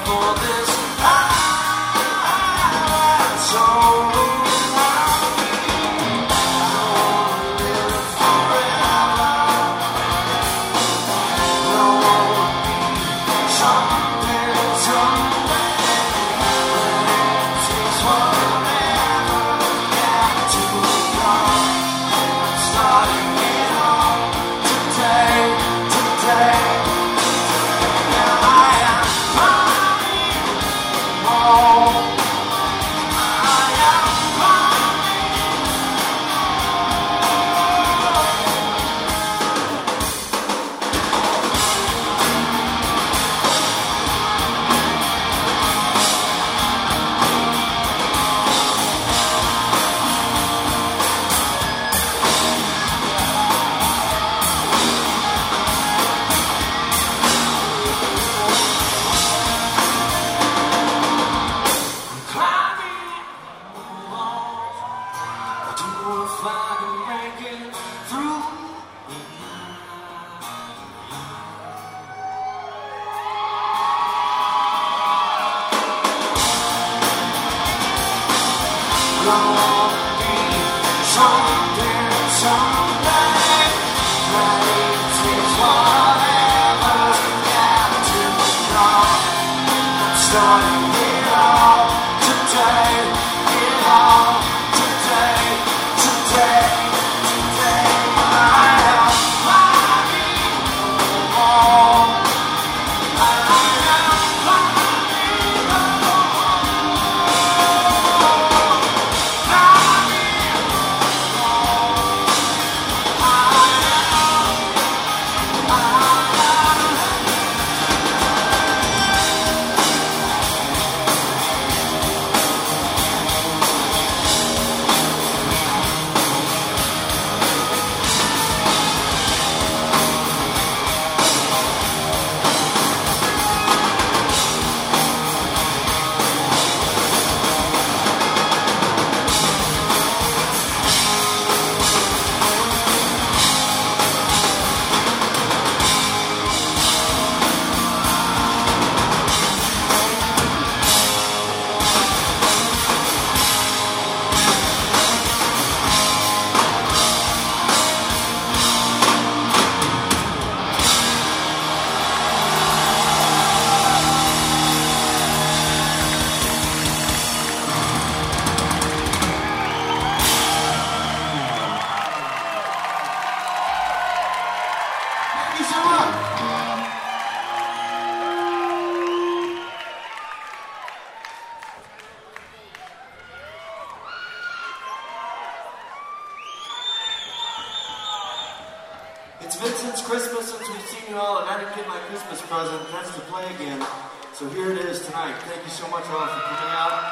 It's Vincent's Christmas since we've seen you all, and I didn't get my Christmas present. That's to play again. So here it is tonight. Thank you so much all for coming out.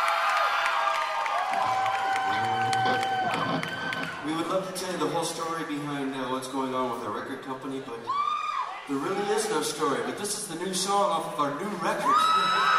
We would love to tell you the whole story behind what's going on with our record company, but there really is no story. But this is the new song off of our new record.